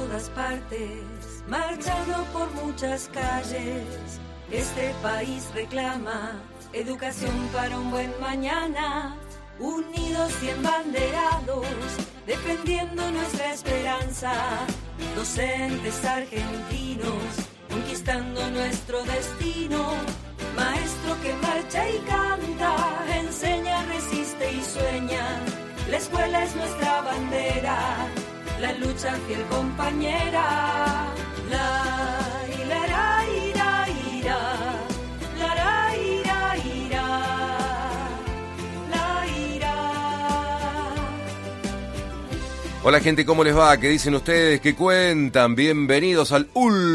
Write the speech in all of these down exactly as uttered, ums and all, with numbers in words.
todas partes, marchando por muchas calles. Este país reclama educación para un buen mañana, unidos y embanderados, defendiendo nuestra esperanza. Docentes argentinos, conquistando nuestro destino. Maestro que marcha y canta, enseña, resiste y sueña. La escuela es nuestra bandera, la lucha fiel compañera. La ira, ira, ira, ira. La ra, ira, ira. La ira. Hola gente, ¿cómo les va? ¿Qué dicen ustedes? ¿Qué cuentan? Bienvenidos al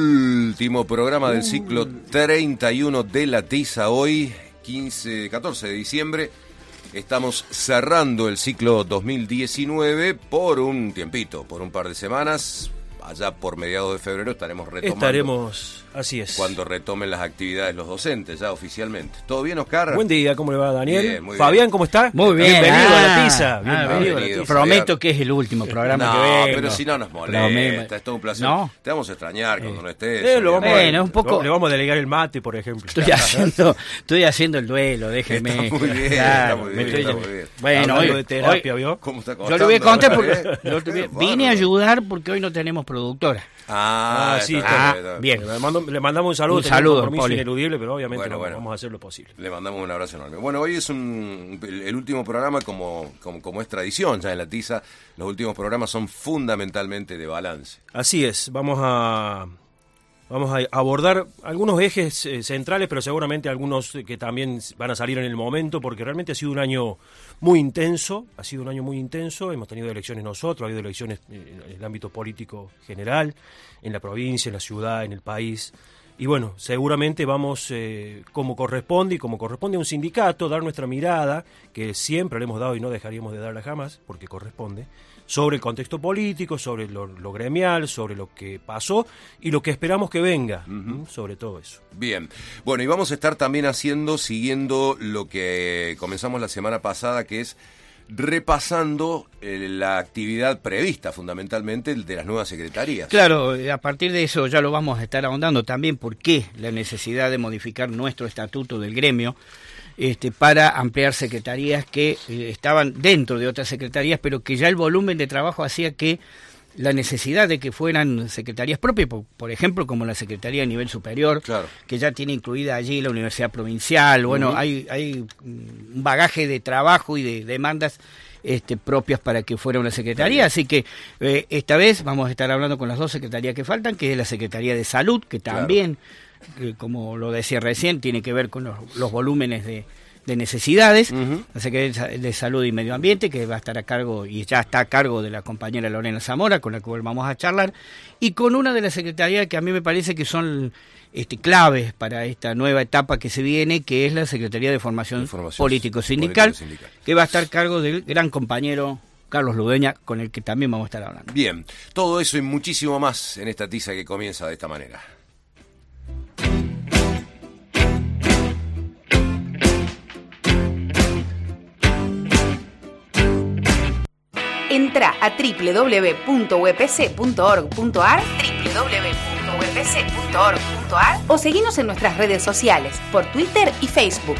último programa del ciclo treinta y uno de La Tiza. Hoy, quince, catorce de diciembre. Estamos cerrando el ciclo dos mil diecinueve por un tiempito, por un par de semanas. Allá por mediados de febrero estaremos retomando. Estaremos, así es. Cuando retomen las actividades los docentes, ya oficialmente. ¿Todo bien, Oscar? Buen día, ¿cómo le va, Daniel? Bien, muy Fabián, bien. ¿cómo está? Muy bien. Bienvenido ah, a La Tiza. Ah, Bienvenido, bienvenido. a La Tiza. Prometo que es el último programa no, que vengo. pero si no nos molesta, Prome- es todo un placer. ¿No? Te vamos a extrañar cuando no estés. Eh, lo vamos a- Bueno, un poco- Le vamos a delegar el mate, por ejemplo. Estoy haciendo, estoy haciendo el duelo, déjeme. Está muy bien, Claro, está muy me bien, estoy- está muy bien. Bueno, Hablando hoy, de terapia, hoy- ¿vio? ¿Cómo está yo costando? le voy a contar ¿Eh? porque lo tuve- vine a ayudar porque hoy no tenemos productora. Ah, Ah, sí, está está bien, está bien. Le, mando- le mandamos un saludo. Un tenemos saludo, compromiso Poli. ineludible, pero obviamente Bueno, vamos, bueno. vamos a hacer lo posible. Le mandamos un abrazo enorme. Bueno, hoy es un, el, el último programa, como, como, como es tradición ya en La Tiza. Los últimos programas son fundamentalmente de balance. Así es, vamos a vamos a abordar algunos ejes eh, centrales, pero seguramente algunos que también van a salir en el momento, porque realmente ha sido un año muy intenso, ha sido un año muy intenso, hemos tenido elecciones nosotros, ha habido elecciones eh, en el ámbito político general, en la provincia, en la ciudad, en el país. Y bueno, seguramente vamos, eh, como corresponde y como corresponde a un sindicato, dar nuestra mirada, que siempre le hemos dado y no dejaríamos de darla jamás, porque corresponde, sobre el contexto político, sobre lo, lo gremial, sobre lo que pasó y lo que esperamos que venga, uh-huh. sobre todo eso. Bien, bueno, y vamos a estar también haciendo, siguiendo lo que comenzamos la semana pasada, que es repasando eh, la actividad prevista fundamentalmente de las nuevas secretarías. Claro, a partir de eso ya lo vamos a estar ahondando también por qué la necesidad de modificar nuestro estatuto del gremio este, para ampliar secretarías que eh, estaban dentro de otras secretarías, pero que ya el volumen de trabajo hacía que la necesidad de que fueran secretarías propias, por, por ejemplo, como la Secretaría a nivel superior, claro, que ya tiene incluida allí la Universidad Provincial. Bueno, uh-huh. hay, hay un bagaje de trabajo y de demandas este, propias para que fuera una secretaría, así que eh, esta vez vamos a estar hablando con las dos secretarías que faltan, que es la Secretaría de Salud, que también, claro, eh, como lo decía recién, tiene que ver con los, los volúmenes de de necesidades, uh-huh. la Secretaría de Salud y Medio Ambiente, que va a estar a cargo, y ya está a cargo de la compañera Lorena Zamora, con la cual vamos a charlar, y con una de las secretarías que a mí me parece que son este, claves para esta nueva etapa que se viene, que es la Secretaría de Formación, de Formación Político-Sindical, Político que va a estar a cargo del gran compañero Carlos Ludeña, con el que también vamos a estar hablando. Bien, todo eso y muchísimo más en esta tiza que comienza de esta manera. Entra a doble u doble u doble u punto u p c punto org punto a r, doble u doble u doble u punto u p c punto org punto a r o seguinos en nuestras redes sociales, por Twitter y Facebook.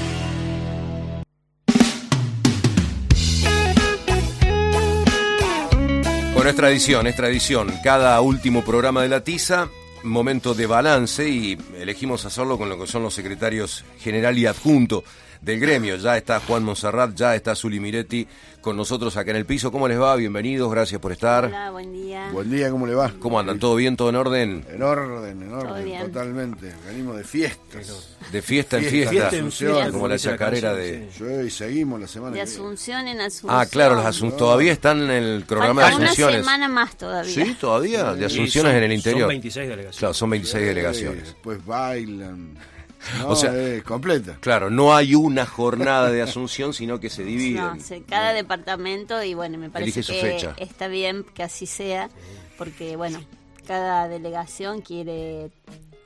Bueno, es tradición, es tradición. Cada último programa de La Tiza, momento de balance, y elegimos hacerlo con lo que son los secretarios general y adjunto del gremio. Ya está Juan Monserrat, ya está Zuli Miretti con nosotros acá en el piso. ¿Cómo les va? Bienvenidos, gracias por estar. Hola, buen día. Buen día, ¿cómo le va? ¿Cómo andan? ¿Todo bien? ¿Todo en orden? En orden, en orden, totalmente. Venimos de fiestas. De fiesta en fiesta. fiesta, fiesta en fiesta, como la chacarera de... Sí, y seguimos la semana de que viene. Asunción en Asunción. Ah, claro, las Asunciones. Todavía están en el programa Falta de Asunciones. Una semana más todavía. Sí, todavía, de Asunciones son, en el interior. Son veintiséis delegaciones. Claro, son veintiséis Sí, delegaciones. Después bailan. No, o sea, es completa. Claro, no hay una jornada de Asunción, sino que se dividen. No, sí, cada departamento, y bueno, me parece Elige su que fecha. Está bien que así sea, porque bueno, cada delegación quiere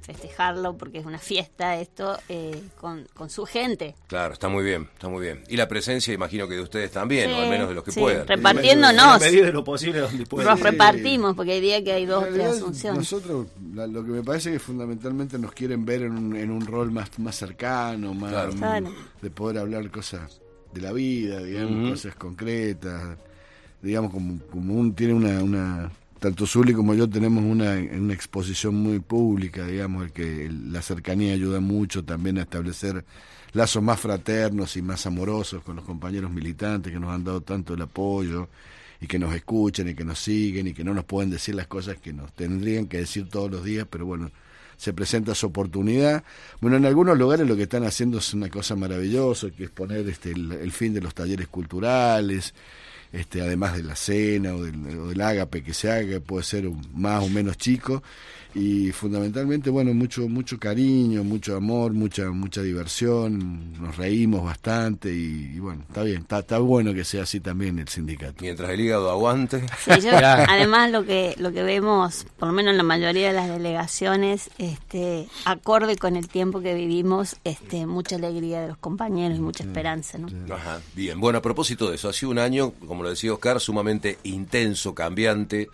festejarlo porque es una fiesta esto eh, con, con su gente. Claro, está muy bien, está muy bien. Y la presencia, imagino que de ustedes también, Sí, o al menos de los que sí, puedan. repartiéndonos. En la medida de lo posible donde pueda. Nos Sí. repartimos porque hay días que hay dos En o tres realidad, asunciones. nosotros, la- lo que me parece que fundamentalmente nos quieren ver en un, en un rol más, más cercano, más Claro. Claro. de poder hablar cosas de la vida, digamos, Ujú. cosas concretas, digamos, como, como un tiene una, una tanto Zuli como yo tenemos una, una exposición muy pública, digamos, el que la cercanía ayuda mucho también a establecer lazos más fraternos y más amorosos con los compañeros militantes que nos han dado tanto el apoyo y que nos escuchan y que nos siguen y que no nos pueden decir las cosas que nos tendrían que decir todos los días, pero bueno, se presenta su oportunidad. Bueno, en algunos lugares lo que están haciendo es una cosa maravillosa, que es poner este el, el fin de los talleres culturales, este además de la cena o del, o del ágape que se haga, puede ser un, más o menos chico, y fundamentalmente, bueno, mucho mucho cariño, mucho amor, mucha mucha diversión, nos reímos bastante y, y bueno, está bien, está, está bueno que sea así también el sindicato. Mientras el hígado aguante. Sí, yo, además lo que lo que vemos, por lo menos en la mayoría de las delegaciones, este, acorde con el tiempo que vivimos, este, mucha alegría de los compañeros y mucha esperanza, ¿no? Ajá, bien. Bueno, a propósito de eso, ha sido un año, como lo decía Oscar, sumamente intenso, cambiante,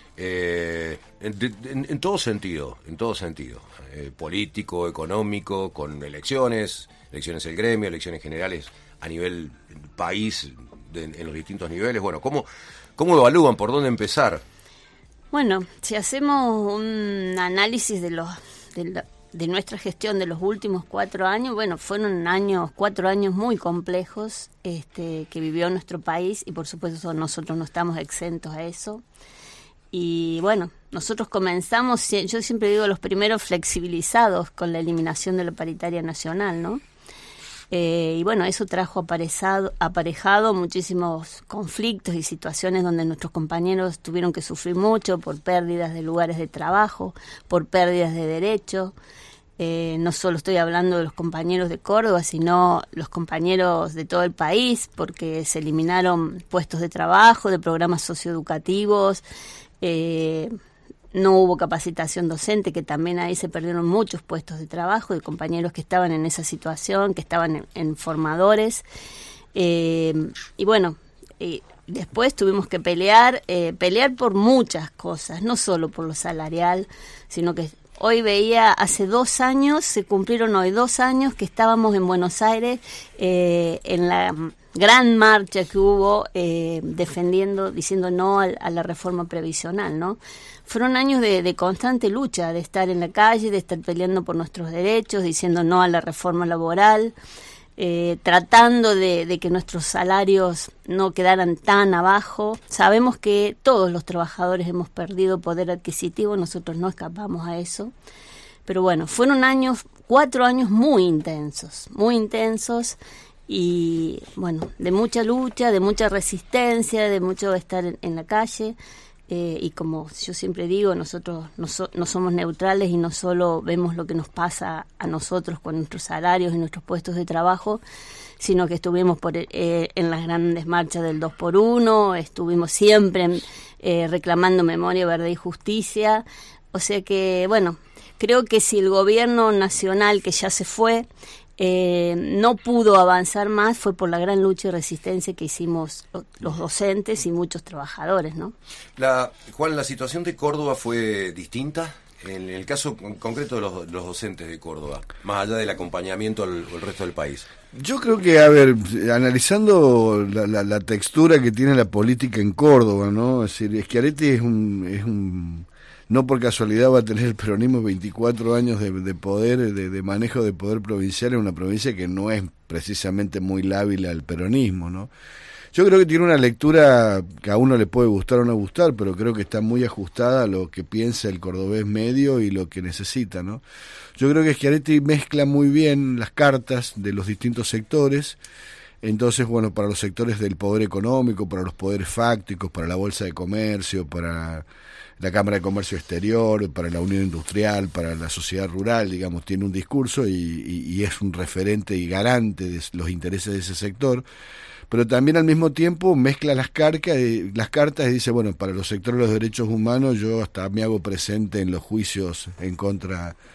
eh, en, en, en todo sentido, en todo sentido, eh, político, económico, con elecciones, elecciones del gremio, elecciones generales a nivel país, de, en los distintos niveles. Bueno, ¿cómo, cómo evalúan? ¿Por dónde empezar? Bueno, si hacemos un análisis de los de, la, de nuestra gestión de los últimos cuatro años, bueno, fueron años, cuatro años muy complejos este, que vivió nuestro país y por supuesto nosotros no estamos exentos a eso. Y bueno, nosotros comenzamos, yo siempre digo, los primeros flexibilizados con la eliminación de la paritaria nacional, ¿no? Eh, y bueno, eso trajo aparejado, aparejado muchísimos conflictos y situaciones donde nuestros compañeros tuvieron que sufrir mucho por pérdidas de lugares de trabajo, por pérdidas de derechos. Eh, no solo estoy hablando de los compañeros de Córdoba, sino los compañeros de todo el país, porque se eliminaron puestos de trabajo, de programas socioeducativos, eh, no hubo capacitación docente, que también ahí se perdieron muchos puestos de trabajo de compañeros que estaban en esa situación, que estaban en, en formadores. Eh, y bueno, eh, después tuvimos que pelear, eh, pelear por muchas cosas, no solo por lo salarial, sino que hoy veía, hace dos años, se cumplieron hoy dos años que estábamos en Buenos Aires eh, en la gran marcha que hubo eh, defendiendo, diciendo no a, a la reforma previsional, ¿no? Fueron años de, de constante lucha, de estar en la calle, de estar peleando por nuestros derechos, diciendo no a la reforma laboral, eh, tratando de, de que nuestros salarios no quedaran tan abajo. Sabemos que todos los trabajadores hemos perdido poder adquisitivo, nosotros no escapamos a eso. Pero bueno, fueron años, cuatro años muy intensos, muy intensos, y bueno, de mucha lucha, de mucha resistencia, de mucho estar en, en la calle. Eh, y como yo siempre digo, nosotros no, so, no somos neutrales y no solo vemos lo que nos pasa a nosotros con nuestros salarios y nuestros puestos de trabajo, sino que estuvimos por, eh, en las grandes marchas del dos por uno, estuvimos siempre eh, reclamando memoria, verdad y justicia. O sea que, bueno, creo que si el gobierno nacional, que ya se fue, Eh, no pudo avanzar más, fue por la gran lucha y resistencia que hicimos los docentes y muchos trabajadores, ¿no? La, Juan, ¿la situación de Córdoba fue distinta? En el caso en concreto de los, los docentes de Córdoba, más allá del acompañamiento al, al resto del país. Yo creo que, a ver, analizando la, la, la textura que tiene la política en Córdoba, ¿no? Es decir, Schiaretti es un... Es un no por casualidad va a tener el peronismo veinticuatro años de, de poder, de, de manejo de poder provincial en una provincia que no es precisamente muy lábil al peronismo, ¿no? Yo creo que tiene una lectura que a uno le puede gustar o no gustar, pero creo que está muy ajustada a lo que piensa el cordobés medio y lo que necesita, ¿no? Yo creo que Schiaretti mezcla muy bien las cartas de los distintos sectores. Entonces, bueno, para los sectores del poder económico, para los poderes fácticos, para la Bolsa de Comercio, para la Cámara de Comercio Exterior, para la Unión Industrial, para la sociedad rural, digamos, tiene un discurso y, y, y es un referente y garante de los intereses de ese sector, pero también al mismo tiempo mezcla las, carcas, las cartas y dice, bueno, para los sectores de los derechos humanos yo hasta me hago presente en los juicios en contra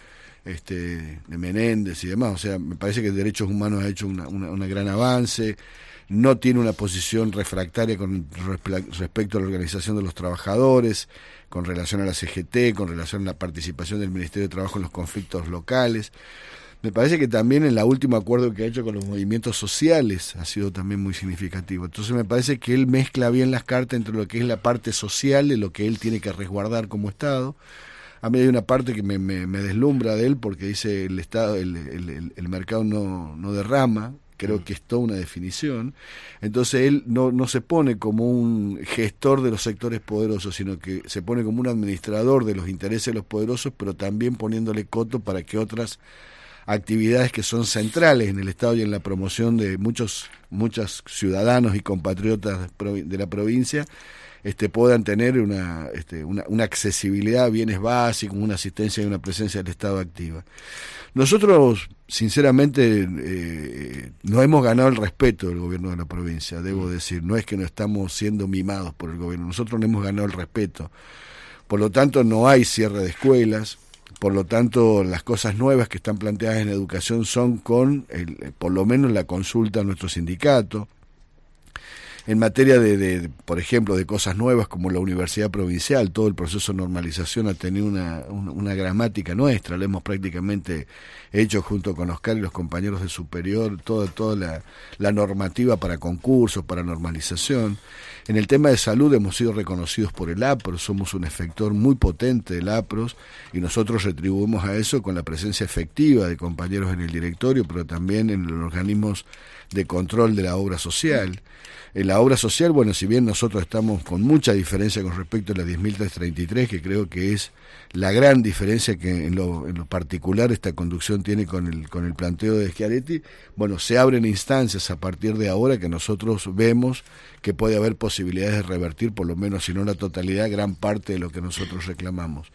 este, de Menéndez y demás. O sea, me parece que Derechos Humanos ha hecho una, una, una gran avance, no tiene una posición refractaria con respecto a la organización de los trabajadores, con relación a la C G T, con relación a la participación del Ministerio de Trabajo en los conflictos locales. Me parece que también en el último acuerdo que ha hecho con los movimientos sociales ha sido también muy significativo. Entonces me parece que él mezcla bien las cartas entre lo que es la parte social de lo que él tiene que resguardar como Estado. A mí hay una parte que me, me, me deslumbra de él porque dice el Estado, el, el, el, el mercado no, no derrama. Creo que es toda una definición. Entonces él no, no se pone como un gestor de los sectores poderosos, sino que se pone como un administrador de los intereses de los poderosos, pero también poniéndole coto para que otras actividades que son centrales en el Estado y en la promoción de muchos muchos ciudadanos y compatriotas de la provincia este, puedan tener una, este, una, una accesibilidad a bienes básicos, una asistencia y una presencia del Estado activa. Nosotros, sinceramente, eh, nos hemos ganado el respeto del gobierno de la provincia, debo decir. No es que no estamos siendo mimados por el gobierno, nosotros nos hemos ganado el respeto. Por lo tanto, no hay cierre de escuelas. Por lo tanto, las cosas nuevas que están planteadas en educación son con, el, por lo menos, la consulta a nuestro sindicato. En materia de, de, por ejemplo, de cosas nuevas como la universidad provincial, todo el proceso de normalización ha tenido una, una, una gramática nuestra, la hemos prácticamente hecho junto con Oscar y los compañeros de superior, toda, toda la, la normativa para concursos, para normalización. En el tema de salud hemos sido reconocidos por el APROS, somos un efector muy potente del APROS y nosotros retribuimos a eso con la presencia efectiva de compañeros en el directorio, pero también en los organismos de control de la obra social. En la obra social, bueno, si bien nosotros estamos con mucha diferencia con respecto a la diez mil trescientos treinta y tres, que creo que es la gran diferencia que en lo, en lo particular esta conducción tiene con el, con el planteo de Schiaretti, bueno, se abren instancias a partir de ahora que nosotros vemos que puede haber posibilidades de revertir, por lo menos, si no la totalidad, gran parte de lo que nosotros reclamamos.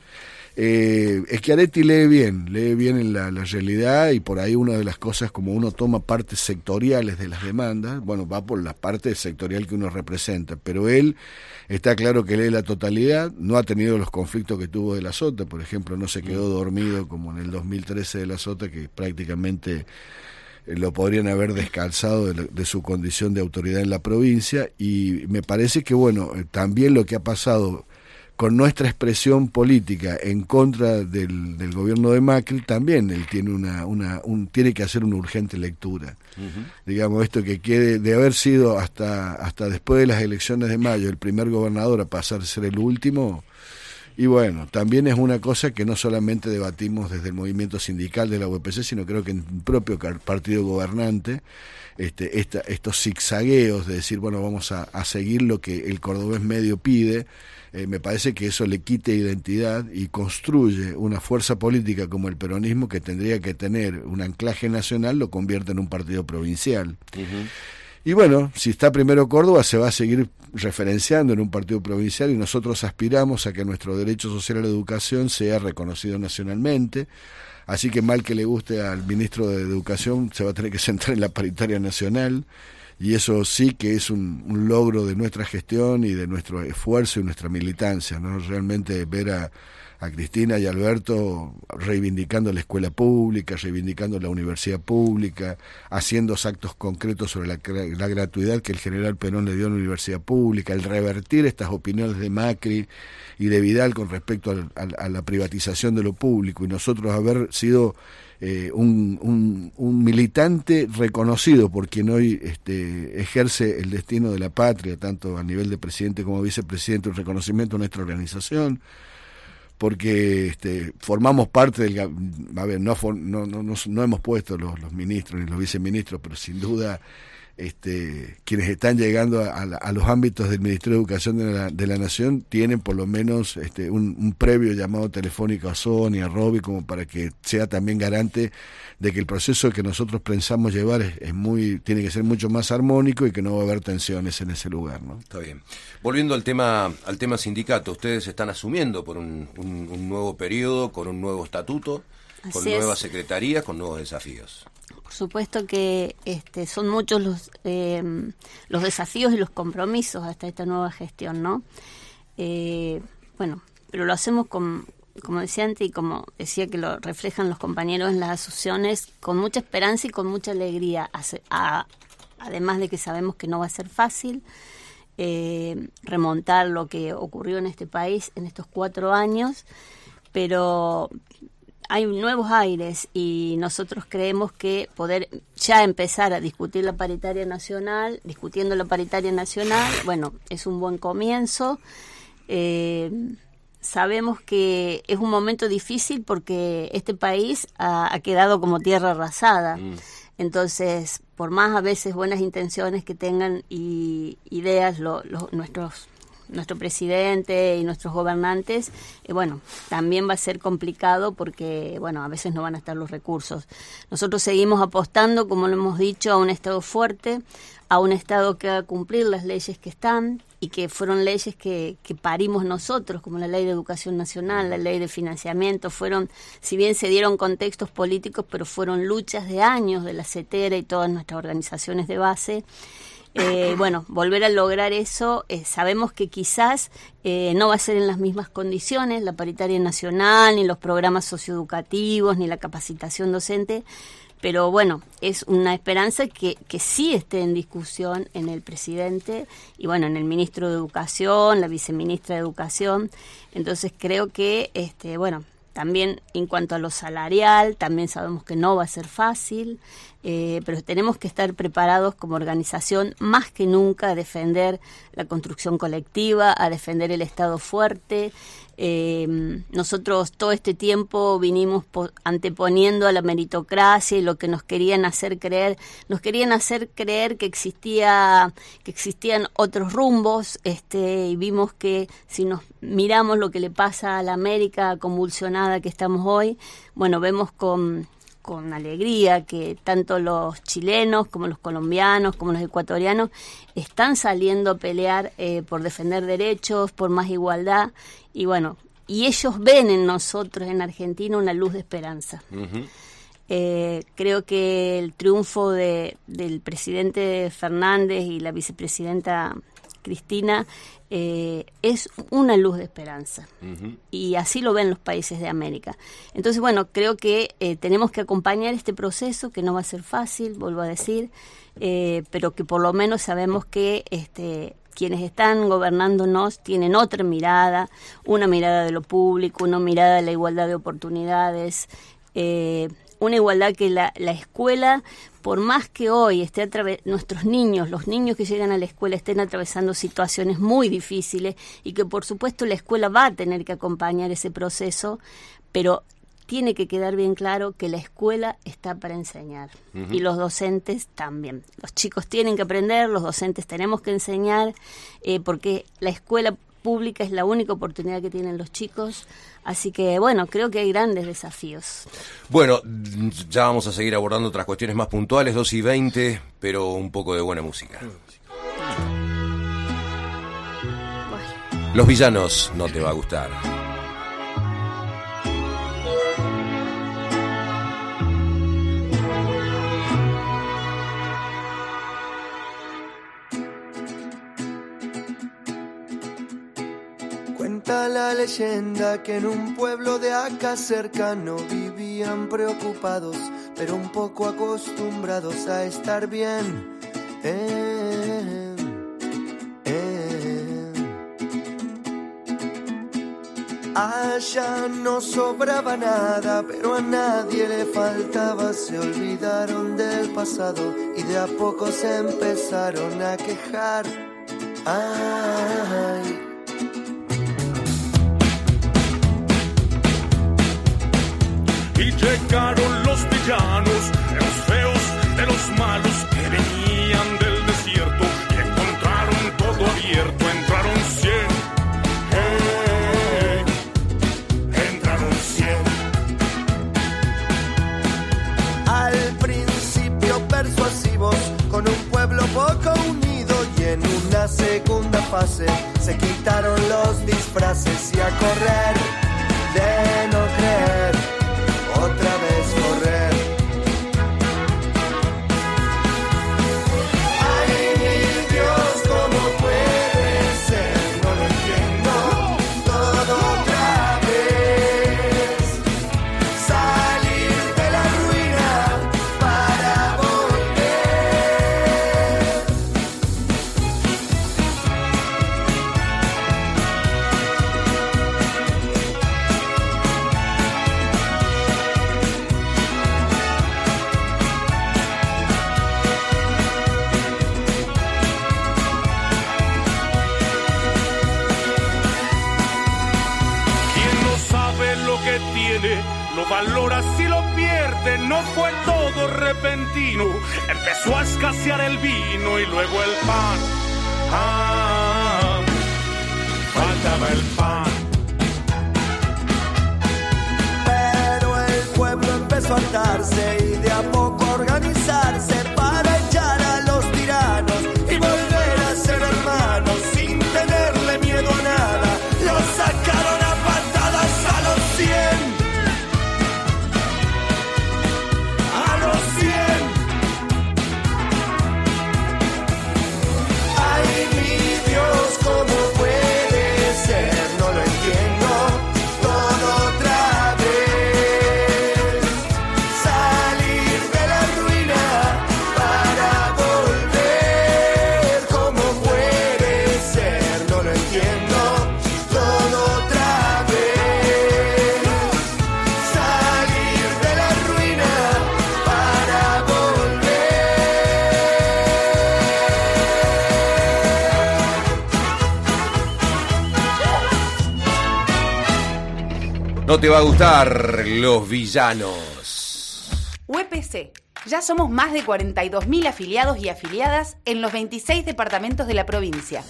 Eh, Schiaretti lee bien, lee bien en la, la realidad y por ahí una de las cosas, como uno toma partes sectoriales de las demandas, bueno, va por la parte sectorial que uno representa, pero él está claro que lee la totalidad, no ha tenido los conflictos que tuvo de la Sota, por ejemplo, no se quedó dormido como en el dos mil trece de la Sota, que prácticamente lo podrían haber descalzado de, la, de su condición de autoridad en la provincia, y me parece que, bueno, también lo que ha pasado con nuestra expresión política en contra del, del gobierno de Macri, también él tiene una, una un, tiene que hacer una urgente lectura. Uh-huh. Digamos, esto que quede de haber sido hasta hasta después de las elecciones de mayo el primer gobernador a pasar a ser el último, y bueno, también es una cosa que no solamente debatimos desde el movimiento sindical de la U P C, sino creo que en el propio partido gobernante, este, esta, estos zigzagueos de decir, bueno, vamos a, a seguir lo que el cordobés medio pide. Eh, me parece que eso le quite identidad y construye una fuerza política como el peronismo, que tendría que tener un anclaje nacional, lo convierte en un partido provincial. Uh-huh. Y bueno, si está primero Córdoba, se va a seguir referenciando en un partido provincial, y nosotros aspiramos a que nuestro derecho social a la educación sea reconocido nacionalmente. Así que, mal que le guste al ministro de Educación, se va a tener que sentar en la paritaria nacional. Y eso sí que es un, un logro de nuestra gestión y de nuestro esfuerzo y nuestra militancia, ¿no? Realmente ver a, a Cristina y a Alberto reivindicando la escuela pública, reivindicando la universidad pública, haciendo actos concretos sobre la, la gratuidad que el general Perón le dio a la universidad pública, el revertir estas opiniones de Macri y de Vidal con respecto al, al, a la privatización de lo público, y nosotros haber sido Eh, un, un, un militante reconocido por quien hoy este, ejerce el destino de la patria, tanto a nivel de presidente como vicepresidente, un reconocimiento a nuestra organización, porque este, formamos parte del... A ver, no, no, no, no, no hemos puesto los, los ministros ni los viceministros, pero sin duda este, quienes están llegando a, a, a los ámbitos del Ministerio de Educación de la, de la Nación tienen por lo menos este, un, un previo llamado telefónico a Sonia, a Roby, como para que sea también garante de que el proceso que nosotros pensamos llevar es, es muy, tiene que ser mucho más armónico y que no va a haber tensiones en ese lugar, ¿no? Está bien. Volviendo al tema al tema sindicato, ustedes están asumiendo por un, un, un nuevo periodo, con un nuevo estatuto, Así con es. nuevas secretarías, con nuevos desafíos. Por supuesto que este, son muchos los eh, los desafíos y los compromisos hasta esta nueva gestión, ¿no? Eh, bueno, pero lo hacemos con, como decía antes y como decía que lo reflejan los compañeros en las asociaciones, con mucha esperanza y con mucha alegría, a, a, además de que sabemos que no va a ser fácil eh, remontar lo que ocurrió en este país en estos cuatro años, pero hay nuevos aires y nosotros creemos que poder ya empezar a discutir la paritaria nacional, discutiendo la paritaria nacional, bueno, es un buen comienzo. Eh, sabemos que es un momento difícil porque este país ha, ha quedado como tierra arrasada. Mm. Entonces, por más a veces buenas intenciones que tengan y ideas lo, lo, nuestros nuestro presidente y nuestros gobernantes, eh, bueno, también va a ser complicado porque, bueno, a veces no van a estar los recursos. Nosotros seguimos apostando, como lo hemos dicho, a un Estado fuerte, a un Estado que haga cumplir las leyes que están y que fueron leyes que, que parimos nosotros, como la Ley de Educación Nacional, la Ley de Financiamiento, fueron, si bien se dieron contextos políticos, pero fueron luchas de años de la CETERA y todas nuestras organizaciones de base. Eh, bueno, volver a lograr eso, eh, sabemos que quizás eh, no va a ser en las mismas condiciones, la paritaria nacional, ni los programas socioeducativos, ni la capacitación docente, pero bueno, es una esperanza que, que sí esté en discusión en el presidente y bueno, en el ministro de Educación, la viceministra de Educación. Entonces creo que, este, bueno, también en cuanto a lo salarial, también sabemos que no va a ser fácil, eh, pero tenemos que estar preparados como organización más que nunca a defender la construcción colectiva, a defender el Estado fuerte. Eh, nosotros todo este tiempo vinimos po- anteponiendo a la meritocracia y lo que nos querían hacer creer, nos querían hacer creer que existía, que existían otros rumbos, este, y vimos que si nos miramos lo que le pasa a la América convulsionada que estamos hoy, bueno, vemos con con alegría que tanto los chilenos como los colombianos como los ecuatorianos están saliendo a pelear eh, por defender derechos, por más igualdad y bueno, y ellos ven en nosotros en Argentina una luz de esperanza. Uh-huh. Eh, creo que el triunfo de, del presidente Fernández y la vicepresidenta Cristina eh, es una luz de esperanza. Uh-huh. Y así lo ven los países de América. Entonces, bueno, creo que eh, tenemos que acompañar este proceso, que no va a ser fácil, vuelvo a decir, eh, pero que por lo menos sabemos que este, quienes están gobernándonos tienen otra mirada, una mirada de lo público, una mirada de la igualdad de oportunidades, eh, una igualdad que la, la escuela, por más que hoy esté atraves- nuestros niños, los niños que llegan a la escuela estén atravesando situaciones muy difíciles y que por supuesto la escuela va a tener que acompañar ese proceso, pero tiene que quedar bien claro que la escuela está para enseñar. Uh-huh. Y los docentes también. Los chicos tienen que aprender, los docentes tenemos que enseñar, eh, porque la escuela pública es la única oportunidad que tienen los chicos, así que bueno, creo que hay grandes desafíos. Bueno, ya vamos a seguir abordando otras cuestiones más puntuales, dos y veinte, pero un poco de buena música. Los Villanos no te va a gustar. Cuenta la leyenda que en un pueblo de acá cercano vivían preocupados, pero un poco acostumbrados a estar bien. Eh, eh. Allá no sobraba nada, pero a nadie le faltaba. Se olvidaron del pasado y de a poco se empezaron a quejar. Ay. Y llegaron los villanos, de los feos, de los malos que venían del desierto y encontraron todo abierto, entraron cien, hey, entraron cien. Al principio persuasivos, con un pueblo poco unido, y en una segunda fase se quitaron los disfraces y a correr de no creer. Otra vez correr. Ay, Dios, ¿cómo puede ser? No lo entiendo. Todo otra vez. que tiene, lo valora si lo pierde. No fue todo repentino, empezó a escasear el vino y luego el pan. Ah, faltaba el pan. Pero el pueblo empezó a hartarse y de a poco a organizarse para echar a los tiranos y volver a ser hermanos sin tenerle miedo a nada. Los sacaron a patadas a los cien. A los cien. Ay, mi Dios, ¿cómo puede ser? No lo entiendo. Todo otra vez. Salir de la ruina para volver. ¿Cómo puede ser? No lo entiendo. Todo otra vez. Salir de la ruina para volver. No te va a gustar Los Villanos. U E P C. Ya somos más de cuarenta y dos mil afiliados y afiliadas en los veintiséis departamentos de la provincia.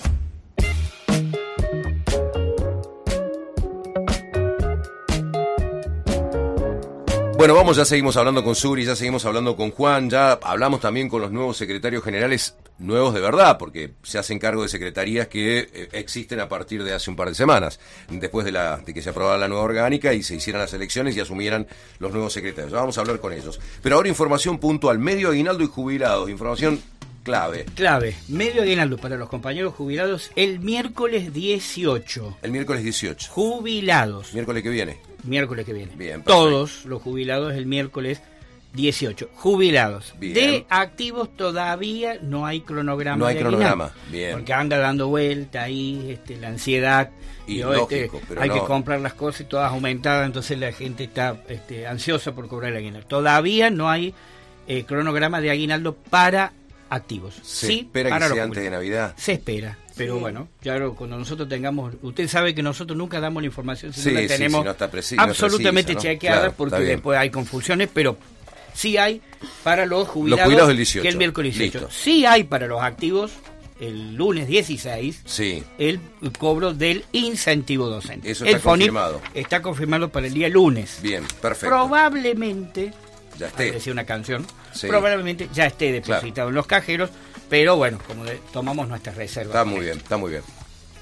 Bueno, vamos, ya seguimos hablando con Suri, ya seguimos hablando con Juan, ya hablamos también con los nuevos secretarios generales, nuevos de verdad, porque se hacen cargo de secretarías que eh, existen a partir de hace un par de semanas, después de, la, de que se aprobara la nueva orgánica y se hicieran las elecciones y asumieran los nuevos secretarios. Ya vamos a hablar con ellos. Pero ahora información puntual, medio aguinaldo y jubilados, información clave. Clave, medio aguinaldo para los compañeros jubilados el miércoles dieciocho. El miércoles dieciocho. Jubilados. Miércoles que viene. Miércoles que viene. Bien, perfecto. Todos los jubilados el miércoles dieciocho. Jubilados. Bien. De activos todavía no hay cronograma. No hay de cronograma. aguinaldo, Bien. porque anda dando vuelta ahí este, la ansiedad. Y digo, lógico, este, pero hay no. que comprar las cosas y todas aumentadas, entonces la gente está este, ansiosa por cobrar el aguinaldo. Todavía no hay eh, cronograma de aguinaldo para activos. Se sí, espera para que los sea antes de jubilados. Navidad. Se espera, pero Sí. bueno, ya lo- cuando nosotros tengamos, usted sabe que nosotros nunca damos la información si Sí, no la sí, tenemos si no está preci- no es absolutamente precisa, ¿no? chequeada, Claro, porque está bien. después hay confusiones, pero sí hay para los jubilados, jubilados del dieciocho. que el miércoles dieciocho. Listo. Sí hay para los activos el lunes dieciséis Sí. el cobro del incentivo docente. Eso el está FONIP confirmado. está confirmado para el día lunes. Bien, perfecto. Probablemente, Ya esté. decía una canción, Sí. probablemente ya esté depositado Claro. en los cajeros, pero bueno, como de- tomamos nuestras reservas. Está muy bien, está muy bien.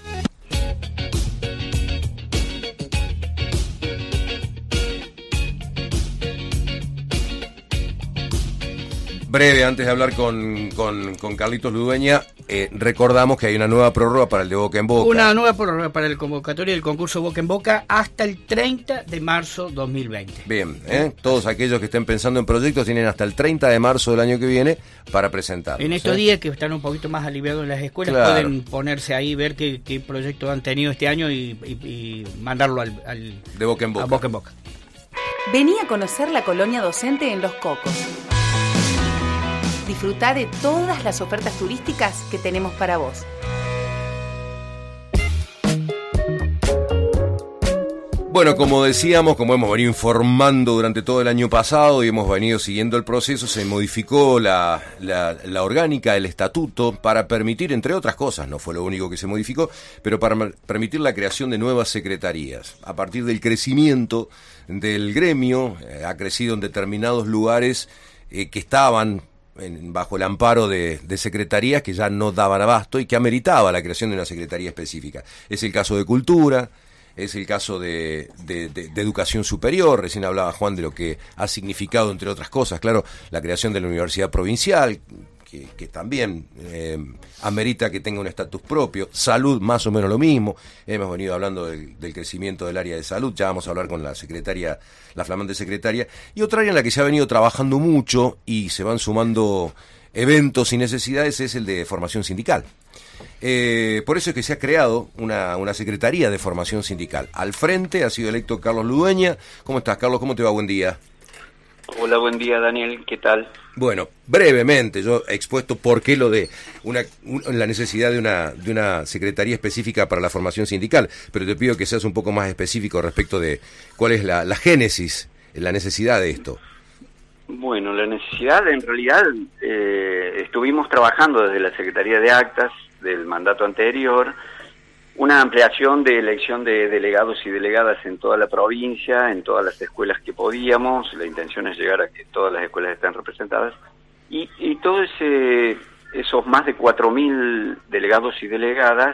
Breve, antes de hablar con, con, con Carlitos Ludueña, eh, recordamos que hay una nueva prórroga para el de Boca en Boca. Una nueva prórroga para el convocatorio del concurso Boca en Boca hasta el treinta de marzo dos mil veinte. Bien, ¿eh? Todos aquellos que estén pensando en proyectos tienen hasta el treinta de marzo del año que viene para presentarlos. En estos ¿eh? días que están un poquito más aliviados en las escuelas, Claro. pueden ponerse ahí, ver qué, qué proyectos han tenido este año y, y- y mandarlo al, al- De Boca en a Boca. Boca en Boca. Vení a conocer la colonia docente en Los Cocos. Disfrutá de todas las ofertas turísticas que tenemos para vos. Bueno, como decíamos, como hemos venido informando durante todo el año pasado y hemos venido siguiendo el proceso, se modificó la, la, la orgánica, el estatuto, para permitir, entre otras cosas, no fue lo único que se modificó, pero para ma- permitir la creación de nuevas secretarías. A partir del crecimiento del gremio, eh, ha crecido en determinados lugares eh, que estaban en- bajo el amparo de, de secretarías que ya no daban abasto y que ameritaba la creación de una secretaría específica. Es el caso de Cultura, es el caso de, de, de- de Educación Superior, recién hablaba Juan de lo que ha significado, entre otras cosas, claro, la creación de la Universidad Provincial, que, que también eh, amerita que tenga un estatus propio. Salud, más o menos lo mismo. Hemos venido hablando del, del crecimiento del área de salud, ya vamos a hablar con la secretaria, la flamante secretaria. Y otra área en la que se ha venido trabajando mucho y se van sumando eventos y necesidades es el de formación sindical. Eh, por eso es que se ha creado una, una secretaría de formación sindical. Al frente ha sido electo Carlos Ludueña. ¿Cómo estás, Carlos? ¿Cómo te va? Buen día. Hola, buen día, Daniel. ¿Qué tal? Bueno, brevemente, yo he expuesto por qué lo de una, un, la necesidad de una, de una secretaría específica para la formación sindical, pero te pido que seas un poco más específico respecto de cuál es la, la génesis, la necesidad de esto. Bueno, la necesidad, en realidad, eh, estuvimos trabajando desde la Secretaría de Actas del mandato anterior, una ampliación de elección de delegados y delegadas en toda la provincia, en todas las escuelas que podíamos. La intención es llegar a que todas las escuelas estén representadas. Y, y todos ese, esos más de cuatro mil delegados y delegadas,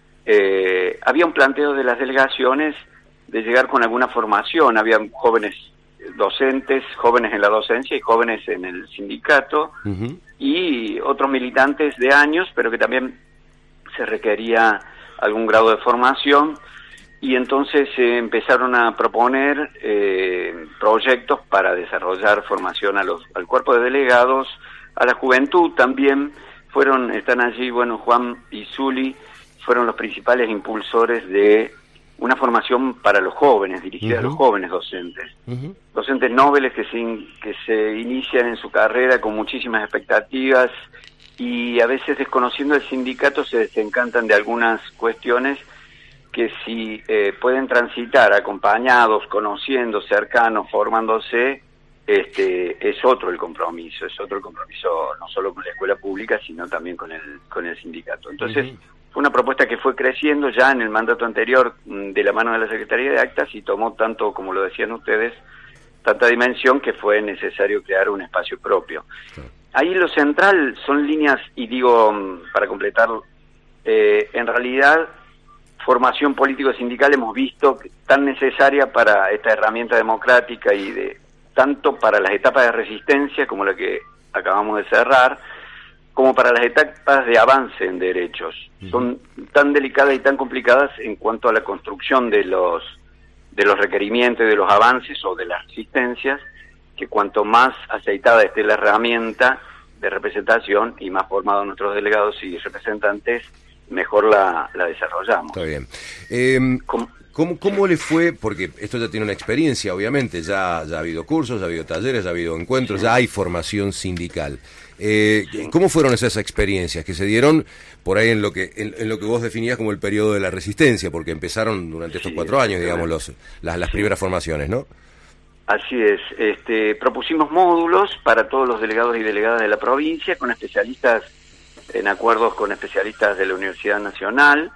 eh, había un planteo de las delegaciones de llegar con alguna formación. Había jóvenes docentes, jóvenes en la docencia y jóvenes en el sindicato, uh-huh. y otros militantes de años, pero que también se requería algún grado de formación, y entonces eh, empezaron a proponer eh, proyectos para desarrollar formación a los, al cuerpo de delegados, a la juventud también. Fueron, están allí, bueno, Juan y Zuli fueron los principales impulsores de una formación para los jóvenes, dirigida uh-huh. a los jóvenes docentes. Uh-huh. Docentes nobles que se, in, que se inician en su carrera con muchísimas expectativas, y a veces, desconociendo el sindicato, se desencantan de algunas cuestiones que si eh, pueden transitar acompañados, conociendo, cercanos, formándose, este es otro el compromiso, es otro el compromiso no solo con la escuela pública, sino también con el con el sindicato. Entonces, uh-huh. fue una propuesta que fue creciendo ya en el mandato anterior de la mano de la Secretaría de Actas, y tomó tanto, como lo decían ustedes, tanta dimensión que fue necesario crear un espacio propio. Sí. Ahí lo central son líneas, y digo, para completar, eh, en realidad, formación político-sindical hemos visto tan necesaria para esta herramienta democrática, y de tanto para las etapas de resistencia, como la que acabamos de cerrar, como para las etapas de avance en derechos. Uh-huh. Son tan delicadas y tan complicadas en cuanto a la construcción de los, de los requerimientos, de los avances o de las resistencias, que cuanto más aceitada esté la herramienta de representación y más formados nuestros delegados y representantes, mejor la, la desarrollamos. Está bien. Eh, ¿Cómo, cómo, ¿Cómo le fue? Porque esto ya tiene una experiencia, obviamente, ya, ya ha habido cursos, ya ha habido talleres, ya ha habido encuentros, sí. ya hay formación sindical. Eh, sí. ¿Cómo fueron esas experiencias que se dieron por ahí en lo que en, en lo que vos definías como el periodo de la resistencia? Porque empezaron durante estos sí, cuatro años, digamos, los, las, las sí. primeras formaciones, ¿no? Así es, este, propusimos módulos para todos los delegados y delegadas de la provincia, con especialistas, en acuerdos con especialistas de la Universidad Nacional,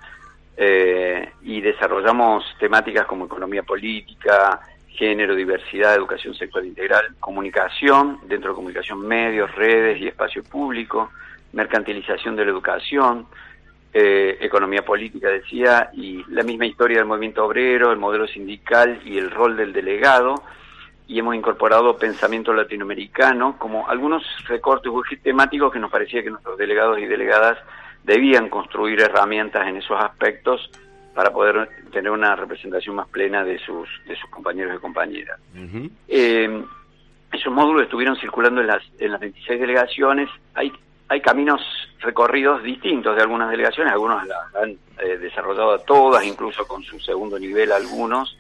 eh, y desarrollamos temáticas como economía política, género, diversidad, educación sexual integral, comunicación, dentro de comunicación, medios, redes y espacio público, mercantilización de la educación, eh, economía política, decía, y la misma historia del movimiento obrero, el modelo sindical y el rol del delegado. Y hemos incorporado pensamiento latinoamericano, como algunos recortes temáticos que nos parecía que nuestros delegados y delegadas debían construir herramientas en esos aspectos para poder tener una representación más plena de sus de sus compañeros y compañeras. Uh-huh. Eh, esos módulos estuvieron circulando en las en las veintiséis delegaciones. Hay hay caminos recorridos distintos de algunas delegaciones, algunos las han eh, desarrollado a todas, incluso con su segundo nivel algunos,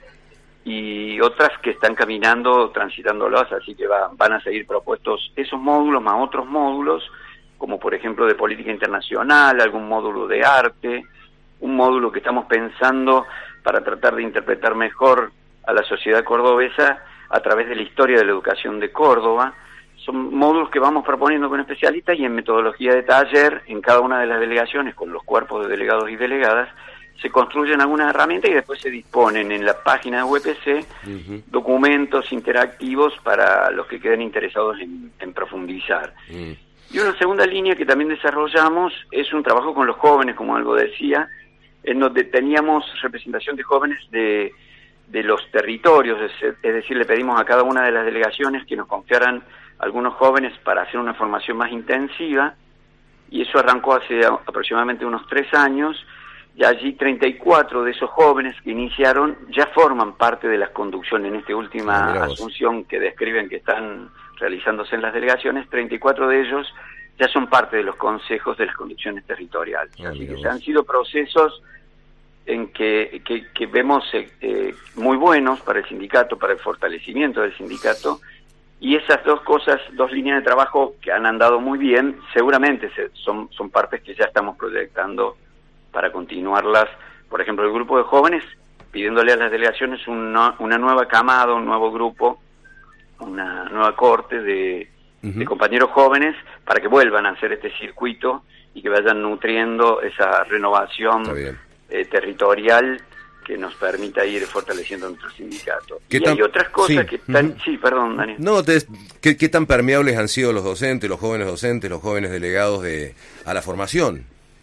y otras que están caminando, transitándolos, así que va, van a seguir propuestos esos módulos más otros módulos, como por ejemplo de política internacional, algún módulo de arte, un módulo que estamos pensando para tratar de interpretar mejor a la sociedad cordobesa a través de la historia de la educación de Córdoba. Son módulos que vamos proponiendo con especialistas, y en metodología de taller, en cada una de las delegaciones, con los cuerpos de delegados y delegadas, se construyen algunas herramientas y después se disponen en la página de U P C uh-huh. documentos interactivos para los que queden interesados en, en profundizar. Uh-huh. Y una segunda línea que también desarrollamos es un trabajo con los jóvenes, como algo decía, en donde teníamos representación de jóvenes de, de los territorios, es, es decir, le pedimos a cada una de las delegaciones que nos confiaran algunos jóvenes para hacer una formación más intensiva, y eso arrancó hace aproximadamente unos tres años, y allí treinta y cuatro de esos jóvenes que iniciaron ya forman parte de las conducciones. En esta última ah, asunción que describen que están realizándose en las delegaciones, treinta y cuatro de ellos ya son parte de los consejos de las conducciones territoriales. Ah, Así que se han sido procesos en que, que, que vemos eh, eh, muy buenos para el sindicato, para el fortalecimiento del sindicato, Y esas dos cosas, dos líneas de trabajo que han andado muy bien, seguramente se, son, son partes que ya estamos proyectando para continuarlas. Por ejemplo, el grupo de jóvenes, pidiéndole a las delegaciones una, una nueva camada, un nuevo grupo, una nueva corte de, uh-huh. de compañeros jóvenes para que vuelvan a hacer este circuito y que vayan nutriendo esa renovación eh, territorial que nos permita ir fortaleciendo nuestro sindicato. Y tan, hay otras cosas sí, que están... Uh-huh. Sí, perdón, Daniel. No, te, ¿qué, ¿qué tan permeables han sido los docentes, los jóvenes docentes, los jóvenes delegados de a la formación?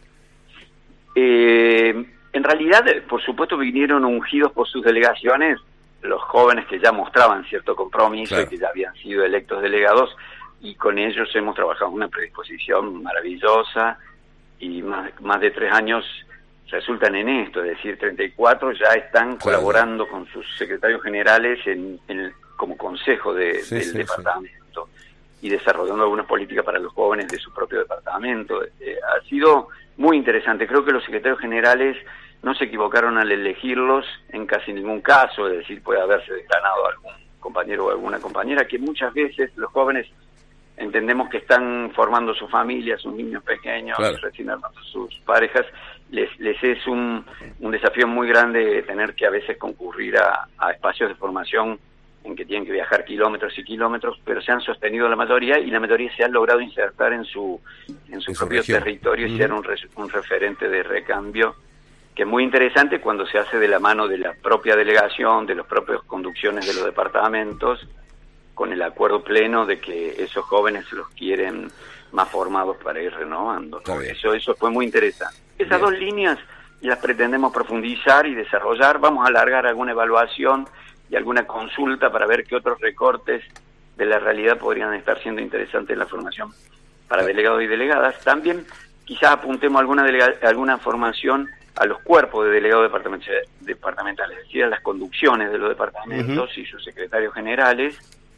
Eh, en realidad, por supuesto, vinieron ungidos por sus delegaciones los jóvenes que ya mostraban cierto compromiso, claro, y que ya habían sido electos delegados, y con ellos hemos trabajado una predisposición maravillosa, y más, más de tres años resultan en esto, es decir, treinta y cuatro ya están, claro, colaborando con sus secretarios generales en, en el, como consejo de, sí, del sí, departamento, sí, y desarrollando algunas políticas para los jóvenes de su propio departamento. Eh, ha sido muy interesante. Creo que los secretarios generales no se equivocaron al elegirlos en casi ningún caso, es decir, puede haberse declarado algún compañero o alguna compañera, que muchas veces los jóvenes entendemos que están formando su familia, sus niños pequeños, claro, recién armando sus parejas. Les, les es un, un desafío muy grande tener que a veces concurrir a, a espacios de formación en que tienen que viajar kilómetros y kilómetros, pero se han sostenido la mayoría, y la mayoría se han logrado insertar en su en su en propio su territorio, y uh-huh. ser un, re, un referente de recambio, que es muy interesante cuando se hace de la mano de la propia delegación, de las propias conducciones de los departamentos, con el acuerdo pleno de que esos jóvenes los quieren más formados para ir renovando, ¿no? Eso, eso fue muy interesante. Esas bien. Dos líneas las pretendemos profundizar y desarrollar. Vamos a alargar alguna evaluación y alguna consulta para ver qué otros recortes de la realidad podrían estar siendo interesantes en la formación para delegados y delegadas. También quizás apuntemos alguna delega, alguna formación a los cuerpos de delegados departamentales, es decir, a las conducciones de los departamentos uh-huh. y sus secretarios generales,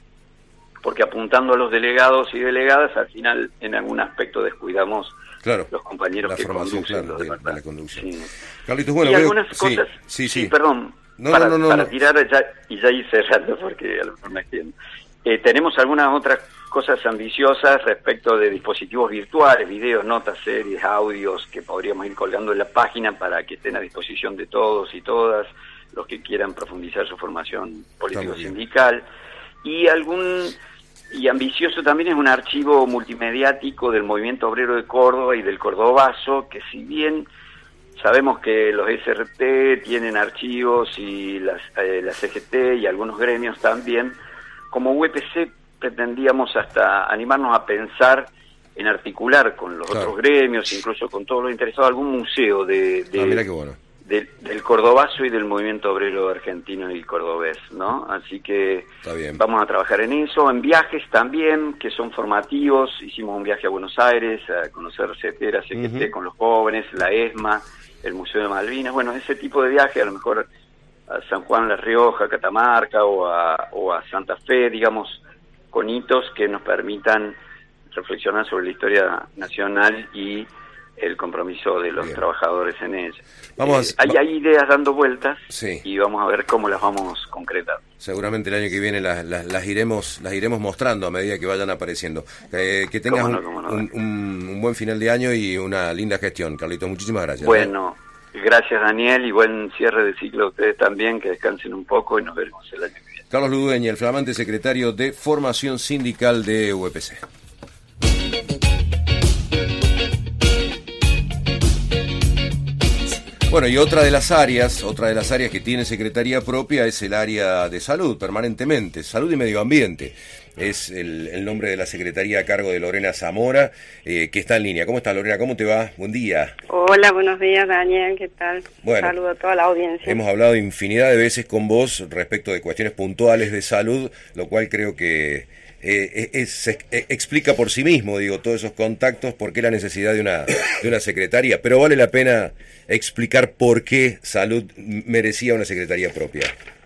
porque apuntando a los delegados y delegadas, al final en algún aspecto descuidamos, claro, los compañeros la que conducen, claro, los de, de la conducción. Sí. Carlitos, bueno, y veo, algunas cosas, sí, sí, sí. sí perdón, no, para, no, no, para no. tirar ya, y ya ir cerrando, porque a lo mejor me extiendo. Eh, tenemos algunas otras cosas ambiciosas respecto de dispositivos virtuales, videos, notas, series, audios, que podríamos ir colgando en la página para que estén a disposición de todos y todas los que quieran profundizar su formación político-sindical. Y algún... Y ambicioso también es un archivo multimediático del Movimiento Obrero de Córdoba y del Cordobazo, que si bien sabemos que los S R T tienen archivos y las, eh, la C G T y algunos gremios también, como U E P C pretendíamos hasta animarnos a pensar en articular con los claro. otros gremios, incluso con todos los interesados, algún museo de, de, ah, mira qué bueno. de, del Cordobazo y del Movimiento Obrero Argentino y Cordobés, ¿no? Así que vamos a trabajar en eso, en viajes también, que son formativos. Hicimos un viaje a Buenos Aires a conocer CETERA, C G T uh-huh. con los jóvenes, la ESMA, el Museo de Malvinas, bueno, ese tipo de viaje, a lo mejor a San Juan, La Rioja, Catamarca o a, o a Santa Fe, digamos, con hitos que nos permitan reflexionar sobre la historia nacional y el compromiso de los Bien. trabajadores en ella. Vamos eh, hay, va- hay ideas dando vueltas sí. y vamos a ver cómo las vamos concretando. Seguramente el año que viene las, las, las iremos las iremos mostrando a medida que vayan apareciendo. Eh, que tengas no, un, no, un, un, un buen final de año y una linda gestión, Carlitos. Muchísimas gracias. Bueno, ¿eh? Gracias, Daniel, y buen cierre de ciclo a ustedes también, que descansen un poco y nos veremos el año que viene. Carlos Ludueña, el flamante secretario de Formación Sindical de U E P C. Bueno, y otra de las áreas, otra de las áreas que tiene secretaría propia es el área de salud, permanentemente, salud y medio ambiente. Es el, el nombre de la secretaría a cargo de Lorena Zamora, eh, que está en línea. ¿Cómo está, Lorena? ¿Cómo te va? Buen día. Hola, buenos días, Daniel. ¿Qué tal? Bueno, saludo a toda la audiencia. Hemos hablado infinidad de veces con vos respecto de cuestiones puntuales de salud, lo cual creo que eh, es, es, explica por sí mismo, digo, todos esos contactos, por qué la necesidad de una, de una secretaría. Pero vale la pena explicar por qué salud merecía una secretaría propia.